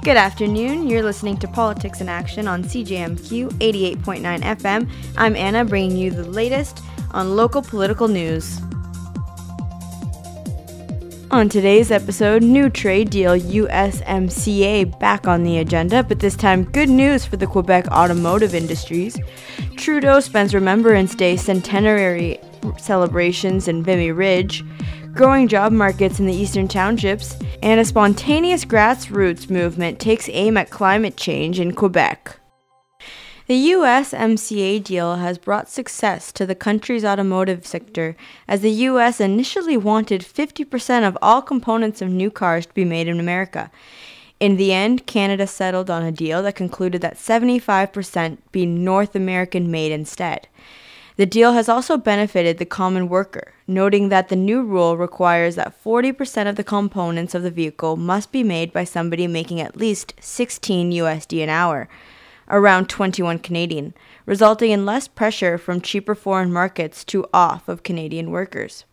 Good afternoon. You're listening to Politics in Action on CJMQ 88.9 FM. I'm Anna, bringing you the latest on local political news. On today's episode, new trade deal USMCA back on the agenda, but this time good news for the Quebec automotive industries. Trudeau spends Remembrance Day centenary celebrations in Vimy Ridge, growing job markets in the Eastern Townships, and a spontaneous grassroots movement takes aim at climate change in Quebec. The USMCA deal has brought success to the country's automotive sector, as the U.S. initially wanted 50% of all components of new cars to be made in America. In the end, Canada settled on a deal that concluded that 75% be North American made instead. The deal has also benefited the common worker, noting that the new rule requires that 40% of the components of the vehicle must be made by somebody making at least $16 USD an hour, around 21 Canadian, resulting in less pressure from cheaper foreign markets to off of Canadian workers.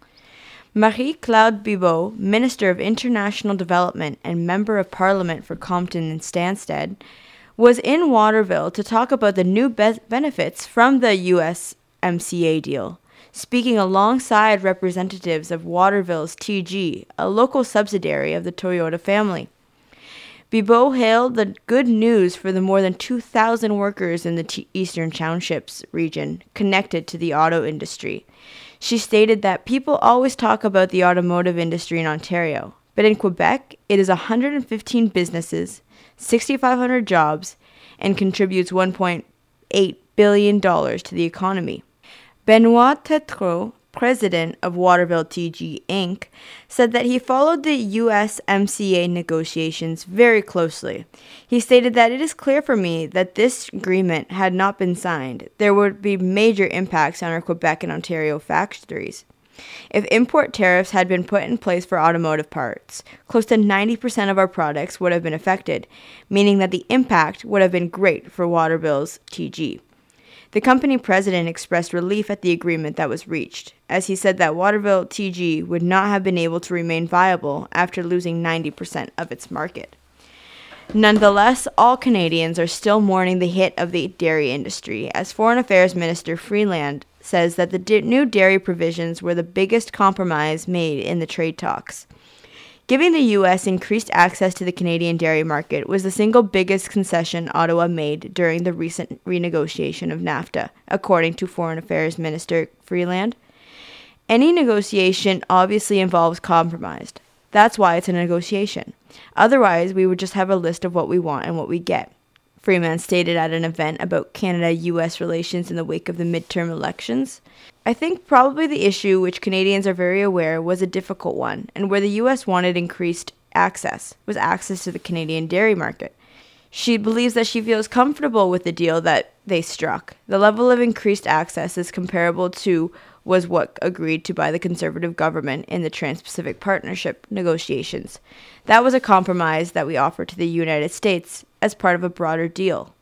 Marie-Claude Bibeau, Minister of International Development and Member of Parliament for Compton and Stansted, was in Waterville to talk about the new benefits from the USMCA deal, speaking alongside representatives of Waterville's TG, a local subsidiary of the Toyota family. Bibeau hailed the good news for the more than 2,000 workers in the Eastern Townships region connected to the auto industry. She stated that people always talk about the automotive industry in Ontario, but in Quebec, it is 115 businesses, 6,500 jobs, and contributes $1.8 billion to the economy. Benoit Tétrault, president of Waterville TG Inc., said that he followed the USMCA negotiations very closely. He stated that it is clear for me that this agreement had not been signed. There would be major impacts on our Quebec and Ontario factories. If import tariffs had been put in place for automotive parts, close to 90% of our products would have been affected, meaning that the impact would have been great for Waterville's TG. The company president expressed relief at the agreement that was reached, as he said that Waterville TG would not have been able to remain viable after losing 90% of its market. Nonetheless, all Canadians are still mourning the hit of the dairy industry, as Foreign Affairs Minister Freeland says that the new dairy provisions were the biggest compromise made in the trade talks. Giving the U.S. increased access to the Canadian dairy market was the single biggest concession Ottawa made during the recent renegotiation of NAFTA, according to Foreign Affairs Minister Freeland. Any negotiation obviously involves compromise. That's why it's a negotiation. Otherwise, we would just have a list of what we want and what we get, Freeman stated at an event about Canada-U.S. relations in the wake of the midterm elections. I think probably the issue, which Canadians are very aware, was a difficult one, and where the U.S. wanted increased access, was access to the Canadian dairy market. She believes that she feels comfortable with the deal that they struck. The level of increased access is comparable to was what agreed to by the Conservative government in the Trans-Pacific Partnership negotiations. That was a compromise that we offered to the United States as part of a broader deal.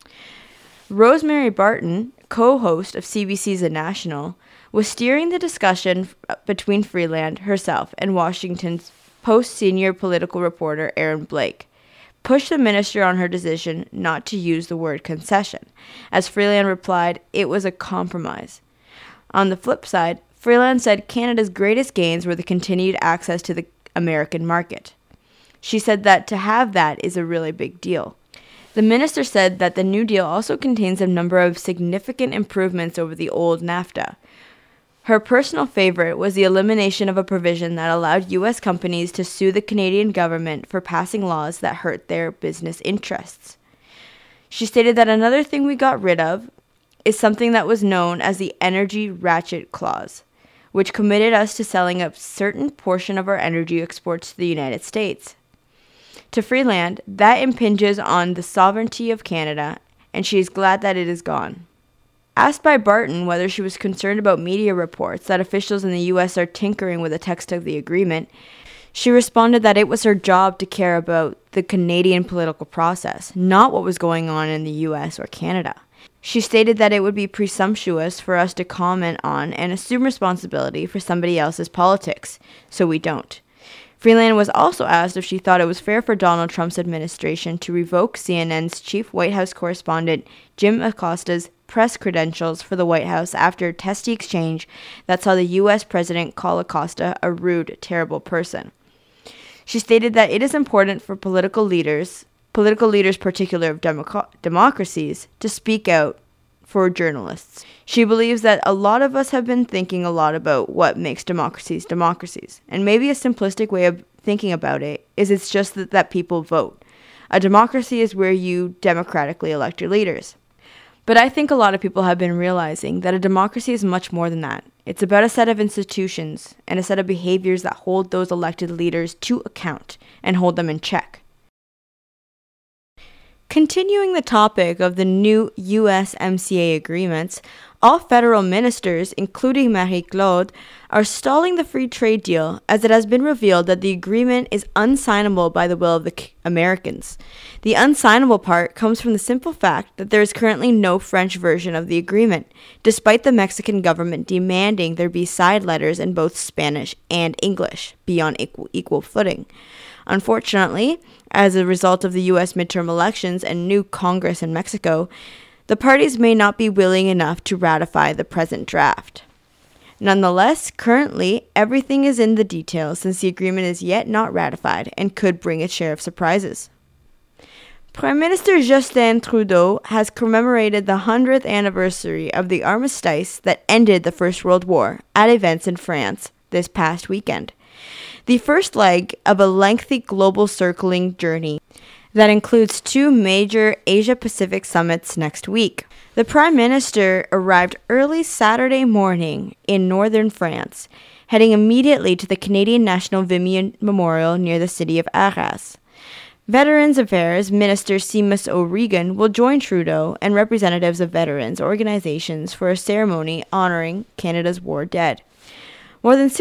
Rosemary Barton, co-host of CBC's The National, was steering the discussion between Freeland herself and Washington's Post-senior political reporter Aaron Blake, pushed the minister on her decision not to use the word concession, as Freeland replied it was a compromise. On the flip side, Freeland said Canada's greatest gains were the continued access to the American market. She said that to have that is a really big deal. The minister said that the new deal also contains a number of significant improvements over the old NAFTA. Her personal favorite was the elimination of a provision that allowed U.S. companies to sue the Canadian government for passing laws that hurt their business interests. She stated that another thing we got rid of is something that was known as the Energy Ratchet Clause, which committed us to selling a certain portion of our energy exports to the United States. To Freeland, that impinges on the sovereignty of Canada, and she is glad that it is gone. Asked by Barton whether she was concerned about media reports that officials in the U.S. are tinkering with the text of the agreement, she responded that it was her job to care about the Canadian political process, not what was going on in the U.S. or Canada. She stated that it would be presumptuous for us to comment on and assume responsibility for somebody else's politics, so we don't. Freeland was also asked if she thought it was fair for Donald Trump's administration to revoke CNN's chief White House correspondent Jim Acosta's press credentials for the White House after a testy exchange that saw the U.S. president call Acosta a rude, terrible person. She stated that it is important for political leaders particular of democracies, to speak out for journalists. She believes that a lot of us have been thinking a lot about what makes democracies democracies. And maybe a simplistic way of thinking about it is it's just that people vote. A democracy is where you democratically elect your leaders. But I think a lot of people have been realizing that a democracy is much more than that. It's about a set of institutions and a set of behaviors that hold those elected leaders to account and hold them in check. Continuing the topic of the new USMCA agreements, all federal ministers, including Marie-Claude, are stalling the free trade deal as it has been revealed that the agreement is unsignable by the will of the Americans. The unsignable part comes from the simple fact that there is currently no French version of the agreement, despite the Mexican government demanding there be side letters in both Spanish and English, be on equal footing. Unfortunately, as a result of the U.S. midterm elections and new Congress in Mexico, the parties may not be willing enough to ratify the present draft. Nonetheless, currently, everything is in the details since the agreement is yet not ratified and could bring its share of surprises. Prime Minister Justin Trudeau has commemorated the 100th anniversary of the armistice that ended the First World War at events in France this past weekend. The first leg of a lengthy global circling journey that includes 2 major Asia-Pacific summits next week. The Prime Minister arrived early Saturday morning in northern France, heading immediately to the Canadian National Vimy Memorial near the city of Arras. Veterans Affairs Minister Seamus O'Regan will join Trudeau and representatives of veterans organizations for a ceremony honoring Canada's war dead. More than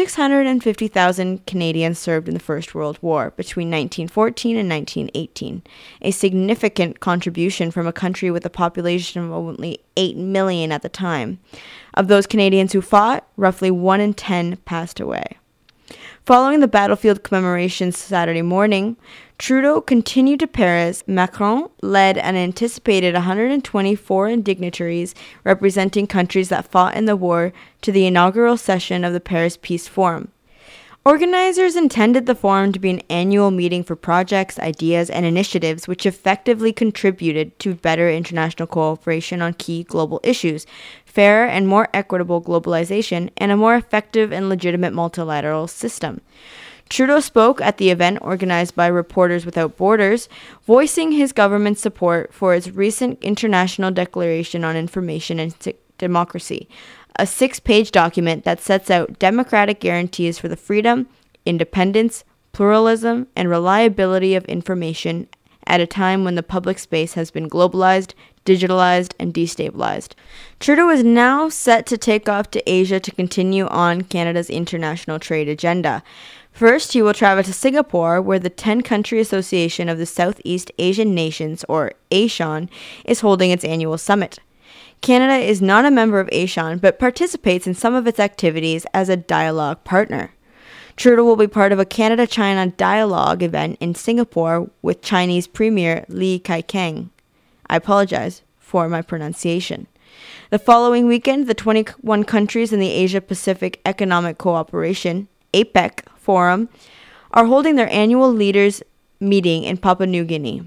650,000 Canadians served in the First World War between 1914 and 1918, a significant contribution from a country with a population of only 8 million at the time. Of those Canadians who fought, roughly 1 in 10 passed away. Following the battlefield commemorations Saturday morning, Trudeau continued to Paris. Macron led an anticipated 120 foreign dignitaries representing countries that fought in the war to the inaugural session of the Paris Peace Forum. Organizers intended the forum to be an annual meeting for projects, ideas, and initiatives which effectively contributed to better international cooperation on key global issues, fairer and more equitable globalization, and a more effective and legitimate multilateral system. Trudeau spoke at the event organized by Reporters Without Borders, voicing his government's support for its recent International Declaration on Information and Democracy, a 6-page document that sets out democratic guarantees for the freedom, independence, pluralism, and reliability of information at a time when the public space has been globalized, digitalized, and destabilized. Trudeau is now set to take off to Asia to continue on Canada's international trade agenda. First, he will travel to Singapore, where the 10-Country Association of the Southeast Asian Nations, or ASEAN, is holding its annual summit. Canada is not a member of ASEAN, but participates in some of its activities as a dialogue partner. Trudeau will be part of a Canada-China dialogue event in Singapore with Chinese Premier Li Keqiang. I apologize for my pronunciation. The following weekend, the 21 countries in the Asia-Pacific Economic Cooperation, APEC, Forum are holding their annual leaders meeting in Papua New Guinea.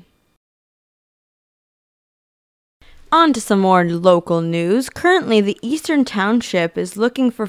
On to some more local news. Currently, the Eastern Township is looking for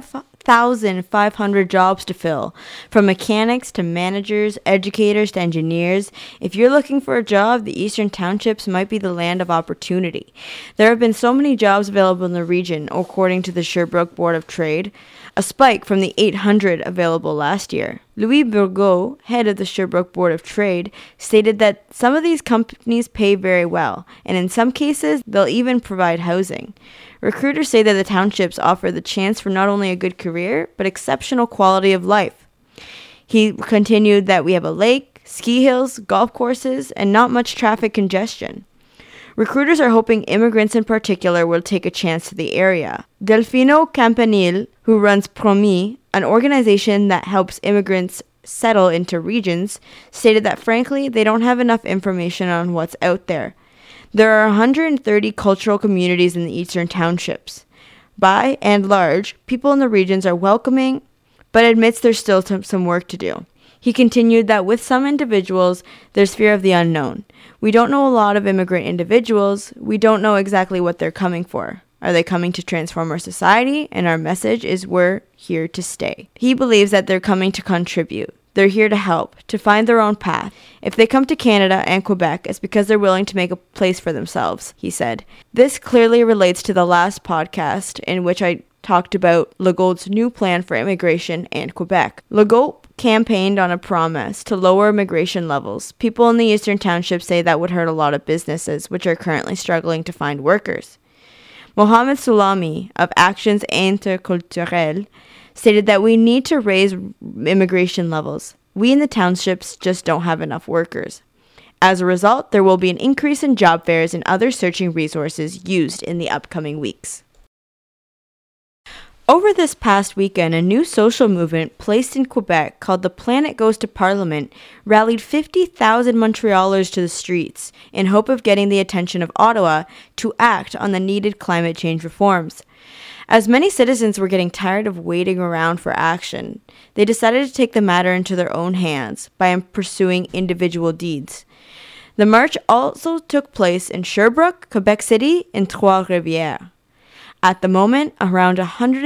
5,500 jobs to fill, from mechanics to managers, educators to engineers. If you're looking for a job, the Eastern Townships might be the land of opportunity. There have been so many jobs available in the region, according to the Sherbrooke Board of Trade, a spike from the 800 available last year. Louis Bourgault, head of the Sherbrooke Board of Trade, stated that some of these companies pay very well, and in some cases, they'll even provide housing. Recruiters say that the townships offer the chance for not only a good career, but exceptional quality of life. He continued that we have a lake, ski hills, golf courses, and not much traffic congestion. Recruiters are hoping immigrants in particular will take a chance to the area. Delfino Campanile, who runs Promis, an organization that helps immigrants settle into regions, stated that frankly, they don't have enough information on what's out there. There are 130 cultural communities in the eastern townships. By and large, people in the regions are welcoming, but admits there's still some work to do. He continued that with some individuals, there's fear of the unknown. We don't know a lot of immigrant individuals. We don't know exactly what they're coming for. Are they coming to transform our society? And our message is we're here to stay. He believes that they're coming to contribute. They're here to help, to find their own path. If they come to Canada and Quebec, it's because they're willing to make a place for themselves, he said. This clearly relates to the last podcast in which I talked about Legault's new plan for immigration and Quebec. Legault campaigned on a promise to lower immigration levels. People in the eastern townships say that would hurt a lot of businesses, which are currently struggling to find workers. Mohamed Soulami of Actions Interculturelles stated that we need to raise immigration levels. We in the townships just don't have enough workers. As a result, there will be an increase in job fairs and other searching resources used in the upcoming weeks. Over this past weekend, a new social movement placed in Quebec called The Planet Goes to Parliament rallied 50,000 Montrealers to the streets in hope of getting the attention of Ottawa to act on the needed climate change reforms. As many citizens were getting tired of waiting around for action, they decided to take the matter into their own hands by pursuing individual deeds. The march also took place in Sherbrooke, Quebec City, and Trois-Rivières. At the moment, around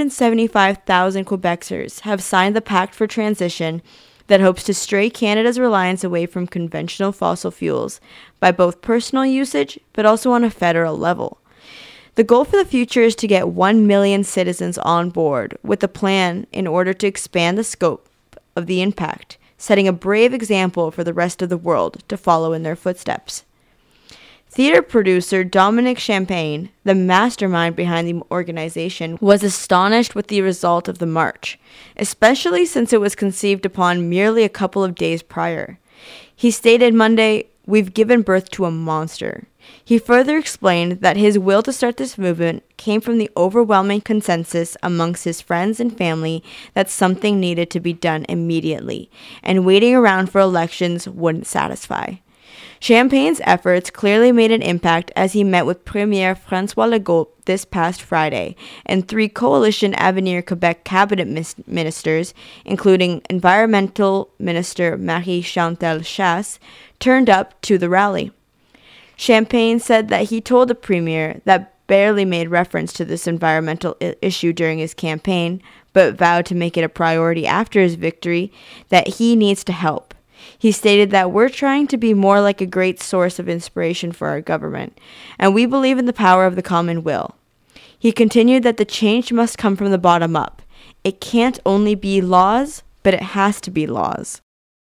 175,000 Quebecers have signed the Pact for Transition that hopes to stray Canada's reliance away from conventional fossil fuels by both personal usage but also on a federal level. The goal for the future is to get 1 million citizens on board with a plan in order to expand the scope of the impact, setting a brave example for the rest of the world to follow in their footsteps. Theater producer Dominic Champagne, the mastermind behind the organization, was astonished with the result of the march, especially since it was conceived upon merely a couple of days prior. He stated Monday, "We've given birth to a monster." He further explained that his will to start this movement came from the overwhelming consensus amongst his friends and family that something needed to be done immediately, and waiting around for elections wouldn't satisfy. Champagne's efforts clearly made an impact as he met with Premier François Legault this past Friday, and 3 Coalition Avenir Quebec cabinet ministers, including Environmental Minister Marie-Chantal Chasse, turned up to the rally. Champagne said that he told the Premier that barely made reference to this environmental issue during his campaign, but vowed to make it a priority after his victory, that he needs to help. He stated that we're trying to be more like a great source of inspiration for our government, and we believe in the power of the common will. He continued that the change must come from the bottom up. It can't only be laws, but it has to be laws.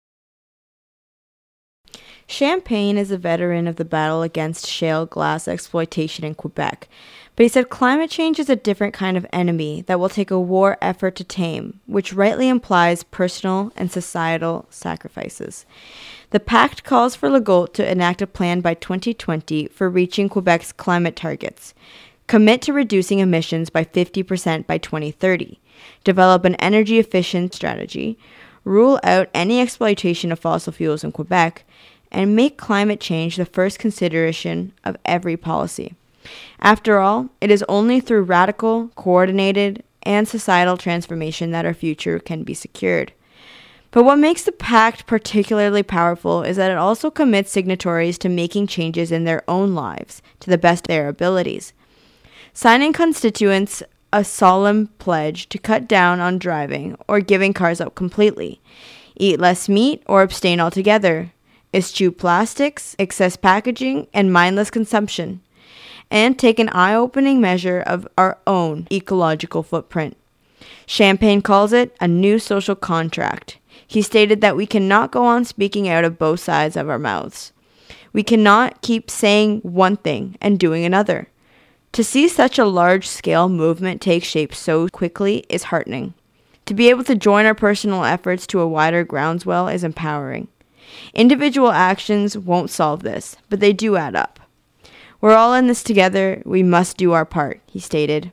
Champagne is a veteran of the battle against shale gas exploitation in Quebec, but he said climate change is a different kind of enemy that will take a war effort to tame, which rightly implies personal and societal sacrifices. The pact calls for Legault to enact a plan by 2020 for reaching Quebec's climate targets, commit to reducing emissions by 50% by 2030, develop an energy-efficient strategy, rule out any exploitation of fossil fuels in Quebec, and make climate change the first consideration of every policy. After all, it is only through radical, coordinated, and societal transformation that our future can be secured. But what makes the pact particularly powerful is that it also commits signatories to making changes in their own lives to the best of their abilities. Signing constituents a solemn pledge to cut down on driving or giving cars up completely, eat less meat or abstain altogether, eschew plastics, excess packaging, and mindless consumption, and take an eye-opening measure of our own ecological footprint. Champagne calls it a new social contract. He stated that we cannot go on speaking out of both sides of our mouths. We cannot keep saying one thing and doing another. To see such a large-scale movement take shape so quickly is heartening. To be able to join our personal efforts to a wider groundswell is empowering. Individual actions won't solve this, but they do add up. We're all in this together. We must do our part, he stated.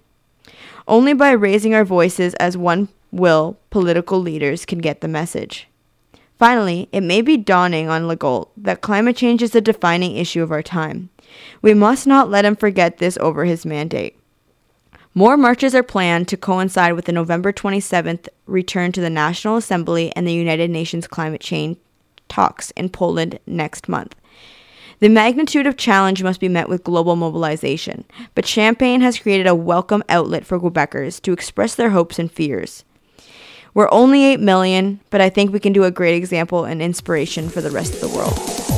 Only by raising our voices as one will political leaders can get the message. Finally, it may be dawning on Legault that climate change is the defining issue of our time. We must not let him forget this over his mandate. More marches are planned to coincide with the November 27th return to the National Assembly and the United Nations climate change talks in Poland next month. The magnitude of challenge must be met with global mobilization, but Champagne has created a welcome outlet for Quebecers to express their hopes and fears. We're only 8 million, but I think we can do a great example and inspiration for the rest of the world.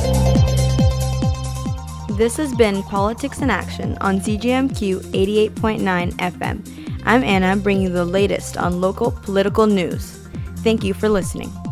This has been Politics in Action on CJMQ 88.9 FM. I'm Anna, bringing the latest on local political news. Thank you for listening.